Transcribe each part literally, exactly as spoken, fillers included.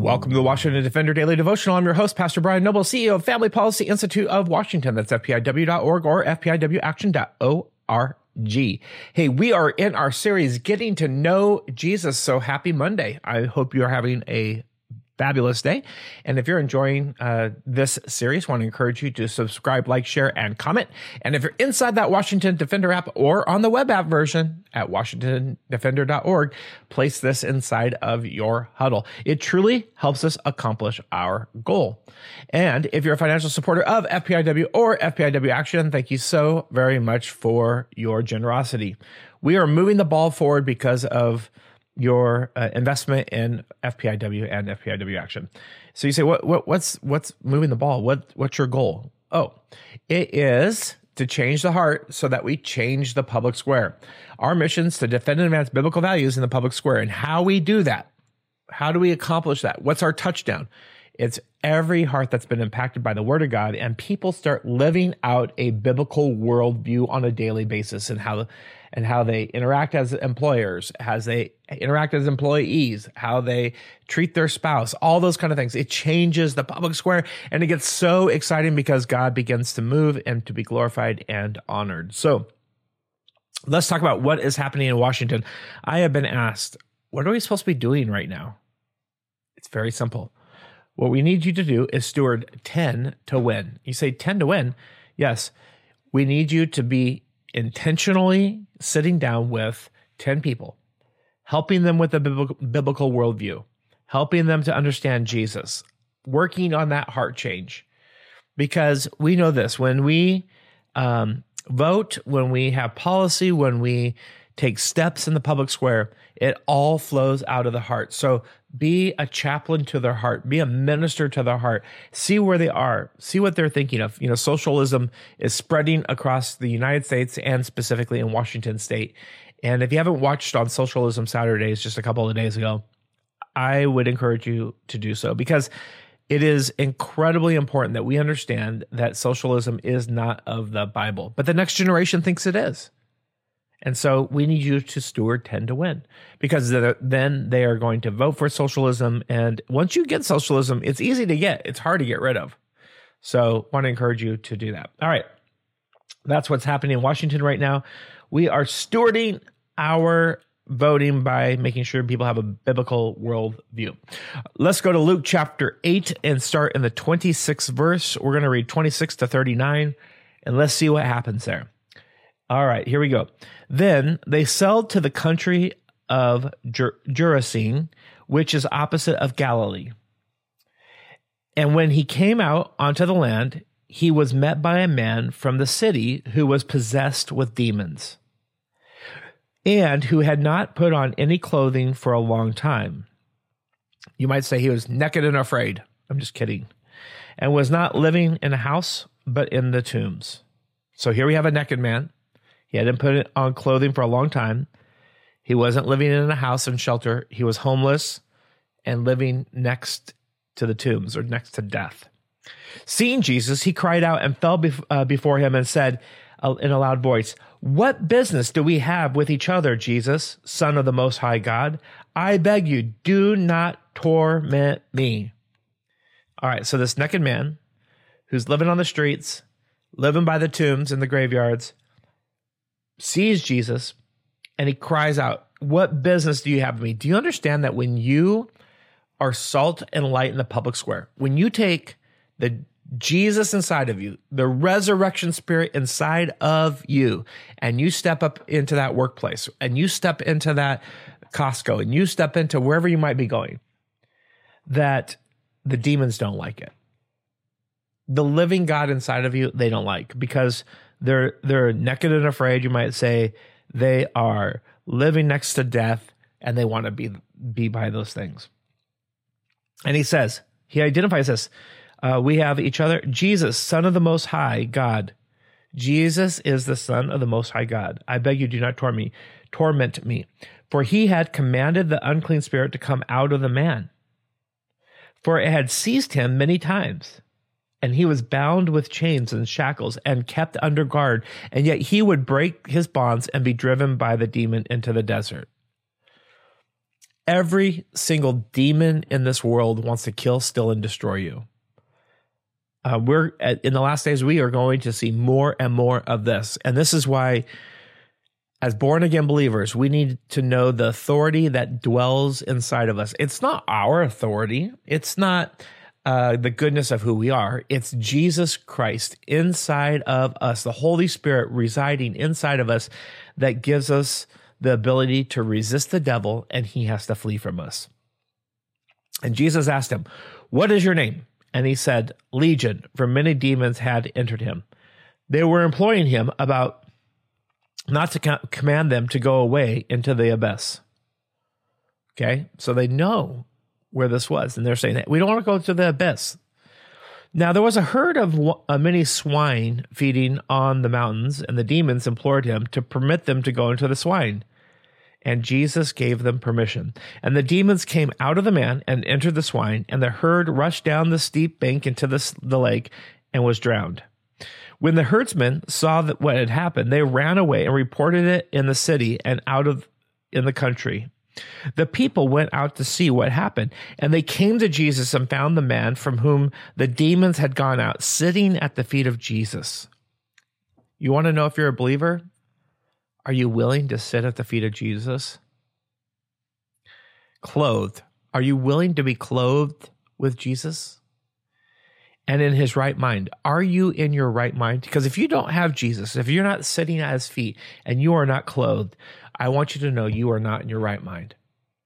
Welcome to the Washington Defender Daily Devotional. I'm your host, Pastor Brian Noble, C E O of Family Policy Institute of Washington. That's F P I W dot org or F P I W action dot org. Hey, we are in our series, Getting to Know Jesus. So happy Monday. I hope you're having a fabulous day. And if you're enjoying uh, this series, I want to encourage you to subscribe, like, share, and comment. And if you're inside that Washington Defender app or on the web app version at Washington Defender dot org, place this inside of your huddle. It truly helps us accomplish our goal. And if you're a financial supporter of F P I W or F P I W Action, thank you so very much for your generosity. We are moving the ball forward because of your uh, investment in F P I W and F P I W Action. So you say, what, what, what's, what's moving the ball? What, what's your goal? Oh, it is to change the heart so that we change the public square. Our mission is to defend and advance biblical values in the public square. And how we do that, how do we accomplish that? What's our touchdown? It's every heart that's been impacted by the Word of God, and people start living out a biblical worldview on a daily basis, and how and how they interact as employers, as they interact as employees, how they treat their spouse, all those kind of things. It changes the public square, and it gets so exciting because God begins to move and to be glorified and honored. So let's talk about what is happening in Washington. I have been asked, what are we supposed to be doing right now? It's very simple. What we need you to do is steward ten to win. You say ten to win? Yes. We need you to be intentionally sitting down with ten people, helping them with a biblical worldview, helping them to understand Jesus, working on that heart change. Because we know this, when we um, vote, when we have policy, when we take steps in the public square, it all flows out of the heart. So be a chaplain to their heart. Be a minister to their heart. See where they are. See what they're thinking of. You know, socialism is spreading across the United States and specifically in Washington State. And if you haven't watched on Socialism Saturdays just a couple of days ago, I would encourage you to do so, because it is incredibly important that we understand that socialism is not of the Bible, but the next generation thinks it is. And so we need you to steward ten to win, because then they are going to vote for socialism. And once you get socialism, it's easy to get. It's hard to get rid of. So I want to encourage you to do that. All right. That's what's happening in Washington right now. We are stewarding our voting by making sure people have a biblical worldview. Let's go to Luke chapter eight and start in the twenty-sixth verse. We're going to read twenty-six to thirty-nine, and let's see what happens there. All right, here we go. Then they sailed to the country of Ger- Gerasene, which is opposite of Galilee. And when he came out onto the land, he was met by a man from the city who was possessed with demons, and who had not put on any clothing for a long time. You might say he was naked and afraid. I'm just kidding. And was not living in a house, but in the tombs. So here we have a naked man. He hadn't put on clothing for a long time. He wasn't living in a house and shelter. He was homeless and living next to the tombs, or next to death. Seeing Jesus, he cried out and fell bef- uh, before him and said uh, in a loud voice, "What business do we have with each other, Jesus, Son of the Most High God? I beg you, do not torment me." All right, so this naked man who's living on the streets, living by the tombs and the graveyards, sees Jesus, and he cries out, "What business do you have with me?" Do you understand that when you are salt and light in the public square, when you take the Jesus inside of you, the resurrection spirit inside of you, and you step up into that workplace, and you step into that Costco, and you step into wherever you might be going, that the demons don't like it. The living God inside of you, they don't like, because They're they're naked and afraid. You might say they are living next to death, and they want to be be by those things. And he says, he identifies this. Uh, we have each other. Jesus, Son of the Most High God. Jesus is the Son of the Most High God. I beg you, do not torment me, torment me. For he had commanded the unclean spirit to come out of the man. For it had seized him many times. And he was bound with chains and shackles and kept under guard, and yet he would break his bonds and be driven by the demon into the desert. Every single demon in this world wants to kill, steal, and destroy you. Uh, we're in the last days, we are going to see more and more of this. And this is why, as born again believers, we need to know the authority that dwells inside of us. It's not our authority. It's not uh, the goodness of who we are. It's Jesus Christ inside of us, the Holy Spirit residing inside of us, that gives us the ability to resist the devil, and he has to flee from us. And Jesus asked him, "What is your name?" And he said, "Legion," for many demons had entered him. They were imploring him about not to co- command them to go away into the abyss. Okay, so they know where this was, and they're saying, "We don't want to go to the abyss." Now there was a herd of uh, many swine feeding on the mountains, and the demons implored him to permit them to go into the swine. And Jesus gave them permission. And the demons came out of the man and entered the swine, and the herd rushed down the steep bank into the, the lake and was drowned. When the herdsmen saw that what had happened, they ran away and reported it in the city and out of in the country. The people went out to see what happened, and they came to Jesus and found the man from whom the demons had gone out sitting at the feet of Jesus. You want to know if you're a believer? Are you willing to sit at the feet of Jesus? Clothed. Are you willing to be clothed with Jesus? And in his right mind. Are you in your right mind? Because if you don't have Jesus, if you're not sitting at his feet and you are not clothed, I want you to know you are not in your right mind.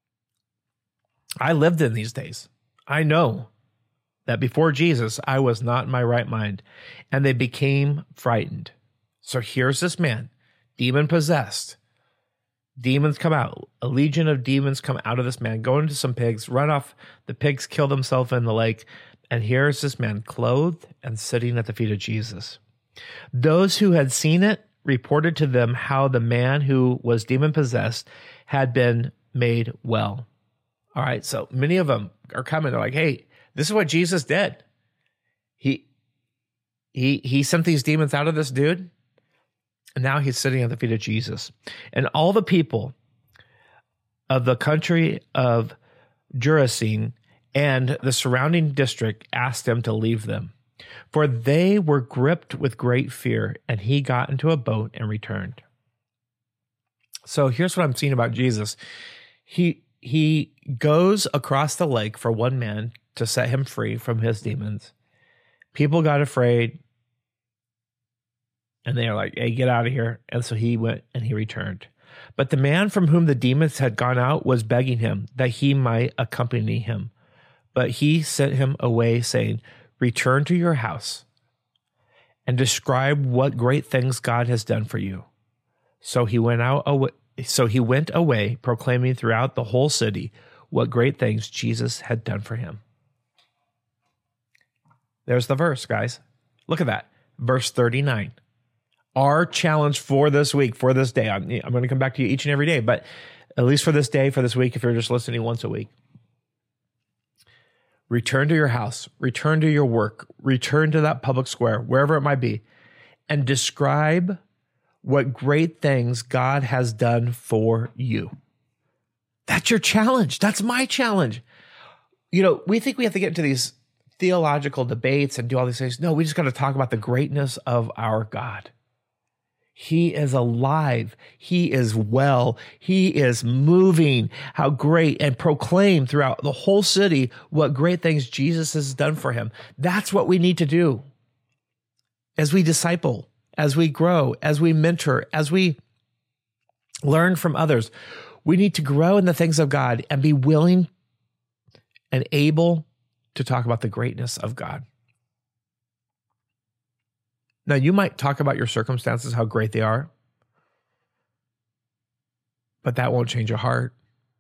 I lived in these days. I know that before Jesus, I was not in my right mind, and they became frightened. So here's this man, demon possessed. Demons come out. A legion of demons come out of this man, go into some pigs, run off. The pigs kill themselves in the lake. And here's this man clothed and sitting at the feet of Jesus. Those who had seen it reported to them how the man who was demon possessed had been made well. All right. So many of them are coming. They're like, "Hey, this is what Jesus did. He, he, he sent these demons out of this dude. And now he's sitting at the feet of Jesus." And all the people of the country of Gerasene and the surrounding district asked him to leave them, for they were gripped with great fear, and he got into a boat and returned. So here's what I'm seeing about Jesus. He, he goes across the lake for one man to set him free from his demons. People got afraid. And they are like, "Hey, get out of here." And so he went and he returned. But the man from whom the demons had gone out was begging him that he might accompany him. But he sent him away, saying, "Return to your house and describe what great things God has done for you." So he went out away, so he went away, proclaiming throughout the whole city what great things Jesus had done for him. There's the verse, guys. Look at that. Verse thirty-nine. Our challenge for this week, for this day. I'm, I'm going to come back to you each and every day, but at least for this day, for this week, if you're just listening once a week. Return to your house, return to your work, return to that public square, wherever it might be, and describe what great things God has done for you. That's your challenge. That's my challenge. You know, we think we have to get into these theological debates and do all these things. No, we just got to talk about the greatness of our God. He is alive. He is well. He is moving. How great, and proclaim throughout the whole city what great things Jesus has done for him. That's what we need to do as we disciple, as we grow, as we mentor, as we learn from others. We need to grow in the things of God and be willing and able to talk about the greatness of God. Now, you might talk about your circumstances, how great they are, but that won't change your heart.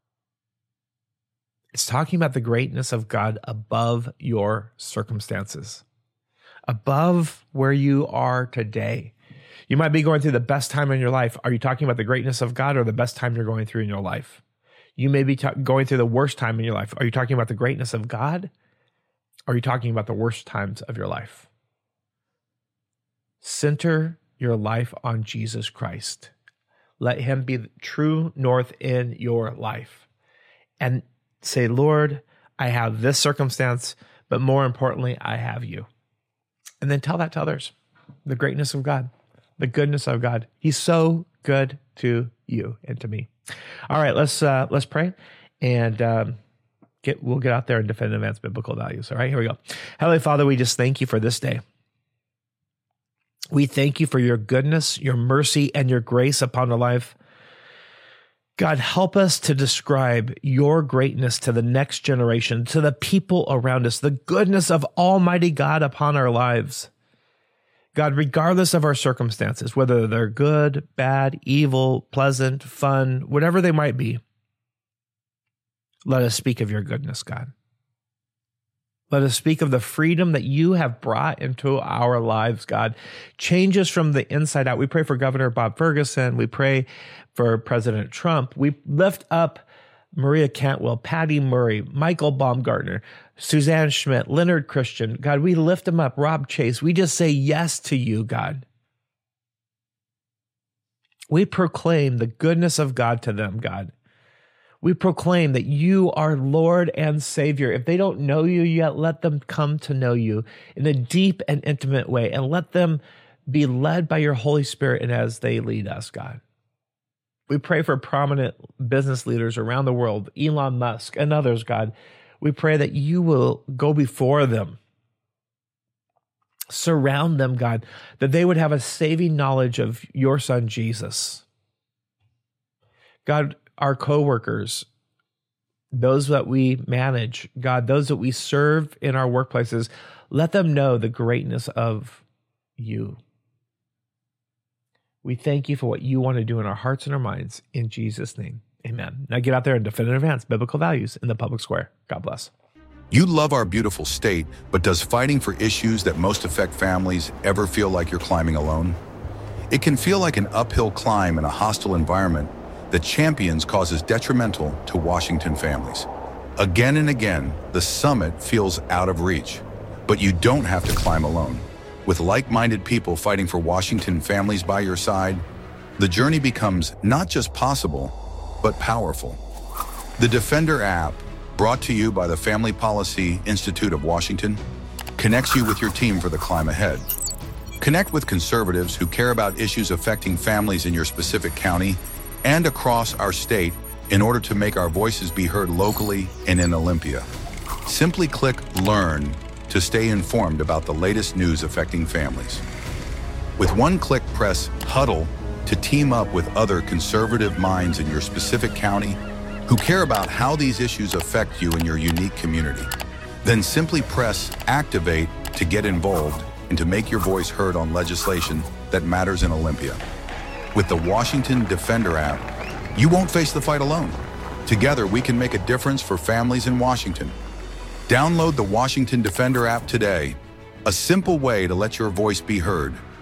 It's talking about the greatness of God above your circumstances, above where you are today. You might be going through the best time in your life. Are you talking about the greatness of God or the best time you're going through in your life? You may be ta- going through the worst time in your life. Are you talking about the greatness of God? Or are you talking about the worst times of your life? Center your life on Jesus Christ. Let him be the true north in your life. and say, Lord, I have this circumstance, but more importantly, I have you. And then tell that to others, the greatness of God, the goodness of God. He's so good to you and to me. All right, let's uh, let's pray, and um, get we'll get out there and defend and advance biblical values. All right, here we go. Heavenly Father, we just thank you for this day. We thank you for your goodness, your mercy, and your grace upon our life. God, help us to describe your greatness to the next generation, to the people around us, the goodness of Almighty God upon our lives. God, regardless of our circumstances, whether they're good, bad, evil, pleasant, fun, whatever they might be, let us speak of your goodness, God. Let us speak of the freedom that you have brought into our lives, God. Change us from the inside out. We pray for Governor Bob Ferguson. We pray for President Trump. We lift up Maria Cantwell, Patty Murray, Michael Baumgartner, Suzanne Schmidt, Leonard Christian. God, we lift them up. Rob Chase. We just say yes to you, God. We proclaim the goodness of God to them, God. We proclaim that you are Lord and Savior. If they don't know you yet, let them come to know you in a deep and intimate way, and let them be led by your Holy Spirit and as they lead us, God. We pray for prominent business leaders around the world, Elon Musk and others, God. We pray that you will go before them, surround them, God, that they would have a saving knowledge of your Son, Jesus. God, our coworkers, those that we manage, God, those that we serve in our workplaces, let them know the greatness of you. We thank you for what you want to do in our hearts and our minds. In Jesus' name, amen. Now get out there and defend and advance biblical values in the public square. God bless. You love our beautiful state, but does fighting for issues that most affect families ever feel like you're climbing alone? It can feel like an uphill climb in a hostile environment that champions causes detrimental to Washington families. Again and again, the summit feels out of reach, but you don't have to climb alone. With like-minded people fighting for Washington families by your side, the journey becomes not just possible, but powerful. The Defender app, brought to you by the Family Policy Institute of Washington, connects you with your team for the climb ahead. Connect with conservatives who care about issues affecting families in your specific county and across our state in order to make our voices be heard locally and in Olympia. Simply click Learn to stay informed about the latest news affecting families. With one click, press Huddle to team up with other conservative minds in your specific county who care about how these issues affect you in your unique community. Then simply press Activate to get involved and to make your voice heard on legislation that matters in Olympia. With the Washington Defender app, you won't face the fight alone. Together, we can make a difference for families in Washington. Download the Washington Defender app today, a simple way to let your voice be heard